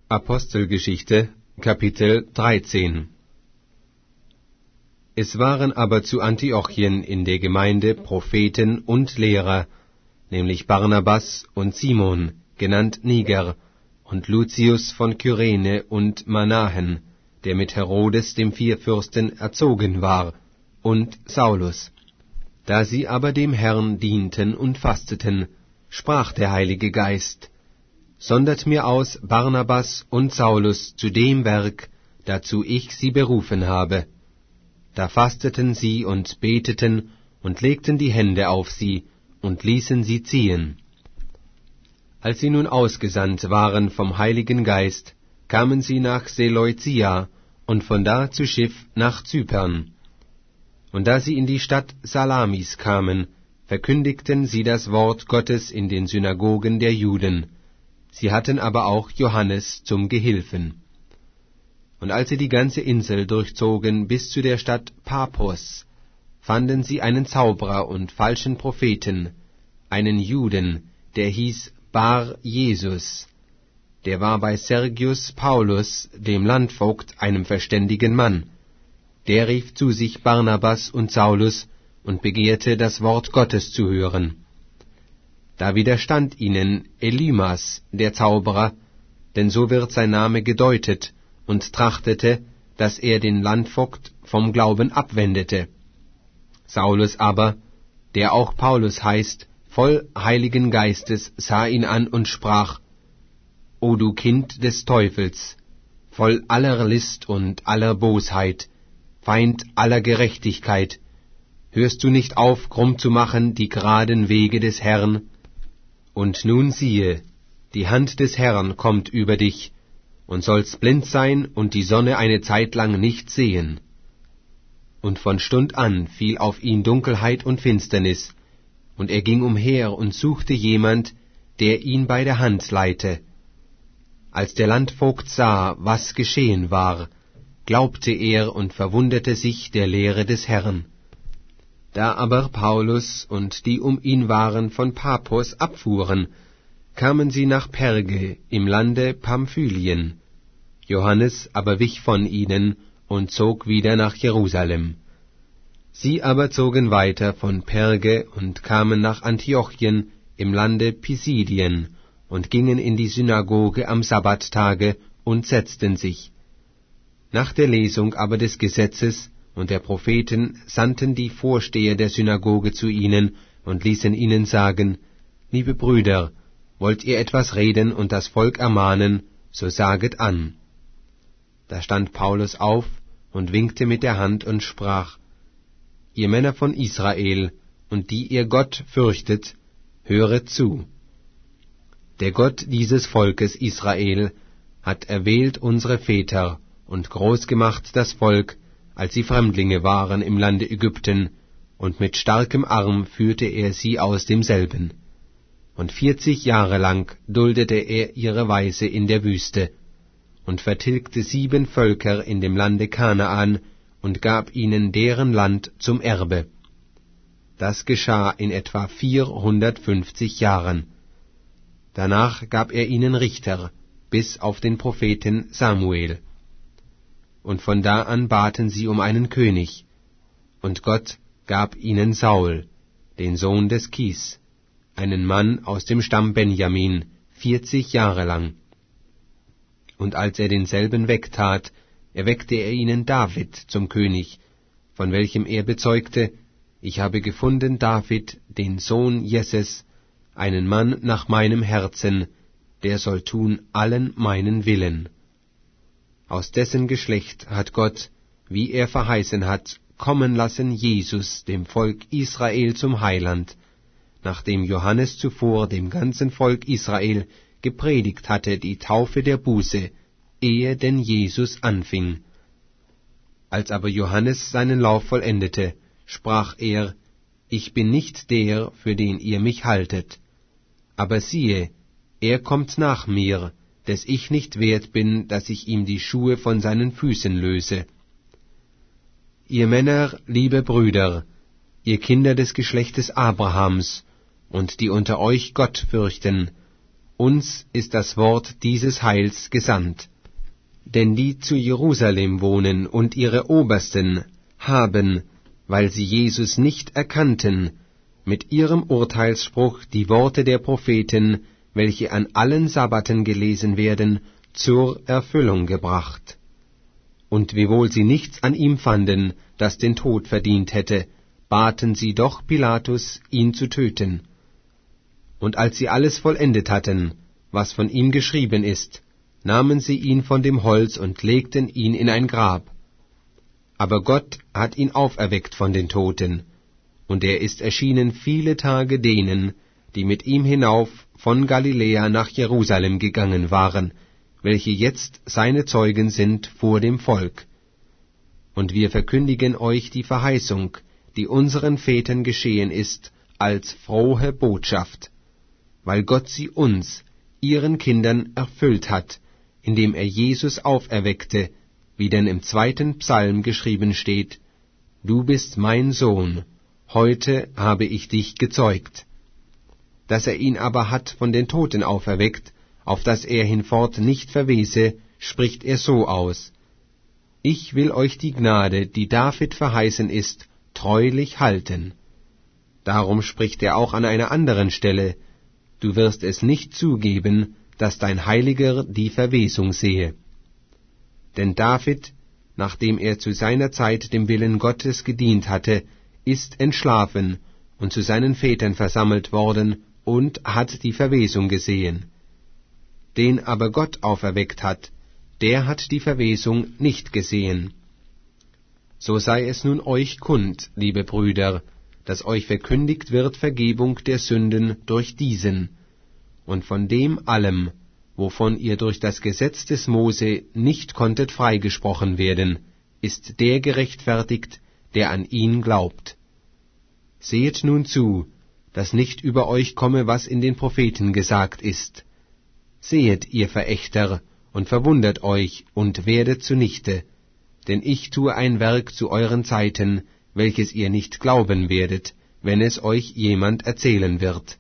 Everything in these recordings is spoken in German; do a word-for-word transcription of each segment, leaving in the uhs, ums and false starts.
Apostelgeschichte, Kapitel dreizehn. Es waren aber zu Antiochien in der Gemeinde Propheten und Lehrer, nämlich Barnabas und Simon, genannt Niger, und Lucius von Kyrene und Manahen, der mit Herodes dem Vierfürsten erzogen war, und Saulus. Da sie aber dem Herrn dienten und fasteten, sprach der Heilige Geist: Sondert mir aus Barnabas und Saulus zu dem Werk, dazu ich sie berufen habe. Da fasteten sie und beteten und legten die Hände auf sie und ließen sie ziehen. Als sie nun ausgesandt waren vom Heiligen Geist, kamen sie nach Seleucia und von da zu Schiff nach Zypern. Und da sie in die Stadt Salamis kamen, verkündigten sie das Wort Gottes in den Synagogen der Juden. Sie hatten aber auch Johannes zum Gehilfen. Und als sie die ganze Insel durchzogen bis zu der Stadt Paphos, fanden sie einen Zauberer und falschen Propheten, einen Juden, der hieß Bar Jesus. Der war bei Sergius Paulus, dem Landvogt, einem verständigen Mann. Der rief zu sich Barnabas und Saulus und begehrte, das Wort Gottes zu hören. Da widerstand ihnen Elymas, der Zauberer, denn so wird sein Name gedeutet, und trachtete, dass er den Landvogt vom Glauben abwendete. Saulus aber, der auch Paulus heißt, voll Heiligen Geistes, sah ihn an und sprach: O du Kind des Teufels, voll aller List und aller Bosheit, Feind aller Gerechtigkeit, hörst du nicht auf, krumm zu machen die geraden Wege des Herrn? Und nun siehe, die Hand des Herrn kommt über dich, und sollst blind sein und die Sonne eine Zeit lang nicht sehen. Und von Stund an fiel auf ihn Dunkelheit und Finsternis, und er ging umher und suchte jemand, der ihn bei der Hand leite. Als der Landvogt sah, was geschehen war, glaubte er und verwunderte sich der Lehre des Herrn. Da aber Paulus und die um ihn waren von Paphos abfuhren, kamen sie nach Perge im Lande Pamphylien. Johannes aber wich von ihnen und zog wieder nach Jerusalem. Sie aber zogen weiter von Perge und kamen nach Antiochien im Lande Pisidien und gingen in die Synagoge am Sabbattage und setzten sich. Nach der Lesung aber des Gesetzes und der Propheten sandten die Vorsteher der Synagoge zu ihnen und ließen ihnen sagen: Liebe Brüder, wollt ihr etwas reden und das Volk ermahnen, so saget an. Da stand Paulus auf und winkte mit der Hand und sprach: Ihr Männer von Israel, und die ihr Gott fürchtet, höret zu. Der Gott dieses Volkes Israel hat erwählt unsere Väter und groß gemacht das Volk, als sie Fremdlinge waren im Lande Ägypten, und mit starkem Arm führte er sie aus demselben. Und vierzig Jahre lang duldete er ihre Weise in der Wüste, und vertilgte sieben Völker in dem Lande Kanaan, und gab ihnen deren Land zum Erbe. Das geschah in etwa vierhundertfünfzig Jahren. Danach gab er ihnen Richter, bis auf den Propheten Samuel. Und von da an baten sie um einen König, und Gott gab ihnen Saul, den Sohn des Kis, einen Mann aus dem Stamm Benjamin, vierzig Jahre lang. Und als er denselben wegtat, erweckte er ihnen David zum König, von welchem er bezeugte: Ich habe gefunden David, den Sohn Jesses, einen Mann nach meinem Herzen, der soll tun allen meinen Willen. Aus dessen Geschlecht hat Gott, wie er verheißen hat, kommen lassen Jesus dem Volk Israel zum Heiland, nachdem Johannes zuvor dem ganzen Volk Israel gepredigt hatte die Taufe der Buße, ehe denn Jesus anfing. Als aber Johannes seinen Lauf vollendete, sprach er: Ich bin nicht der, für den ihr mich haltet. Aber siehe, er kommt nach mir, des ich nicht wert bin, dass ich ihm die Schuhe von seinen Füßen löse. Ihr Männer, liebe Brüder, ihr Kinder des Geschlechtes Abrahams, und die unter euch Gott fürchten, uns ist das Wort dieses Heils gesandt. Denn die zu Jerusalem wohnen und ihre Obersten haben, weil sie Jesus nicht erkannten, mit ihrem Urteilsspruch die Worte der Propheten, welche an allen Sabbaten gelesen werden, zur Erfüllung gebracht. Und wiewohl sie nichts an ihm fanden, das den Tod verdient hätte, baten sie doch Pilatus, ihn zu töten. Und als sie alles vollendet hatten, was von ihm geschrieben ist, nahmen sie ihn von dem Holz und legten ihn in ein Grab. Aber Gott hat ihn auferweckt von den Toten, und er ist erschienen viele Tage denen, die mit ihm hinauf von Galiläa nach Jerusalem gegangen waren, welche jetzt seine Zeugen sind vor dem Volk. Und wir verkündigen euch die Verheißung, die unseren Vätern geschehen ist, als frohe Botschaft, weil Gott sie uns, ihren Kindern, erfüllt hat, indem er Jesus auferweckte, wie denn im zweiten Psalm geschrieben steht, »Du bist mein Sohn, heute habe ich dich gezeugt.« Dass er ihn aber hat von den Toten auferweckt, auf dass er hinfort nicht verwese, spricht er so aus, »Ich will euch die Gnade, die David verheißen ist, treulich halten.« Darum spricht er auch an einer anderen Stelle, »Du wirst es nicht zugeben, dass dein Heiliger die Verwesung sehe.« Denn David, nachdem er zu seiner Zeit dem Willen Gottes gedient hatte, ist entschlafen und zu seinen Vätern versammelt worden und hat die Verwesung gesehen. Den aber Gott auferweckt hat, der hat die Verwesung nicht gesehen. So sei es nun euch kund, liebe Brüder, dass euch verkündigt wird Vergebung der Sünden durch diesen, und von dem allem, wovon ihr durch das Gesetz des Mose nicht konntet freigesprochen werden, ist der gerechtfertigt, der an ihn glaubt. Sehet nun zu, dass nicht über euch komme, was in den Propheten gesagt ist. Sehet, ihr Verächter, und verwundert euch und werdet zunichte, denn ich tue ein Werk zu euren Zeiten, welches ihr nicht glauben werdet, wenn es euch jemand erzählen wird.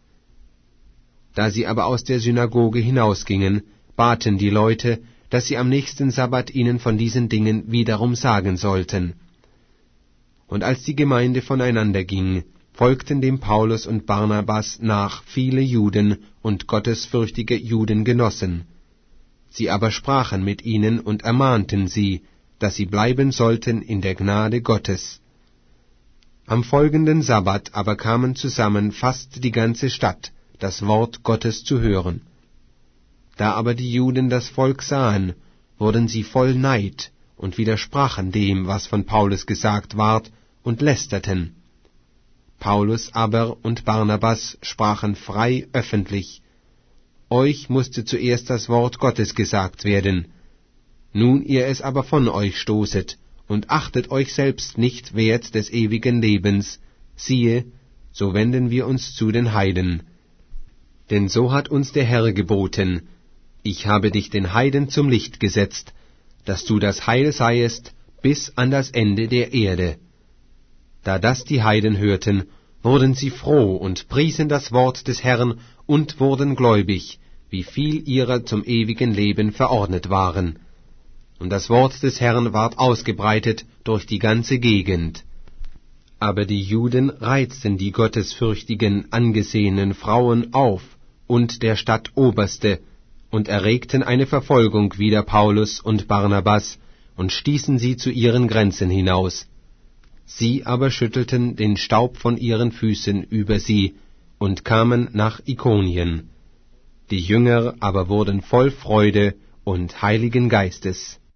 Da sie aber aus der Synagoge hinausgingen, baten die Leute, dass sie am nächsten Sabbat ihnen von diesen Dingen wiederum sagen sollten. Und als die Gemeinde voneinander ging, folgten dem Paulus und Barnabas nach viele Juden und gottesfürchtige Judengenossen. Sie aber sprachen mit ihnen und ermahnten sie, dass sie bleiben sollten in der Gnade Gottes. Am folgenden Sabbat aber kamen zusammen fast die ganze Stadt, das Wort Gottes zu hören. Da aber die Juden das Volk sahen, wurden sie voll Neid und widersprachen dem, was von Paulus gesagt ward, und lästerten. Paulus aber und Barnabas sprachen frei öffentlich, »Euch mußte zuerst das Wort Gottes gesagt werden. Nun ihr es aber von euch stoßet und achtet euch selbst nicht wert des ewigen Lebens, siehe, so wenden wir uns zu den Heiden. Denn so hat uns der Herr geboten, ich habe dich den Heiden zum Licht gesetzt, dass du das Heil seiest bis an das Ende der Erde.« Da das die Heiden hörten, wurden sie froh und priesen das Wort des Herrn und wurden gläubig, wie viel ihrer zum ewigen Leben verordnet waren. Und das Wort des Herrn ward ausgebreitet durch die ganze Gegend. Aber die Juden reizten die gottesfürchtigen, angesehenen Frauen auf und der Stadt Oberste und erregten eine Verfolgung wider Paulus und Barnabas und stießen sie zu ihren Grenzen hinaus. Sie aber schüttelten den Staub von ihren Füßen über sie und kamen nach Ikonien. Die Jünger aber wurden voll Freude und Heiligen Geistes.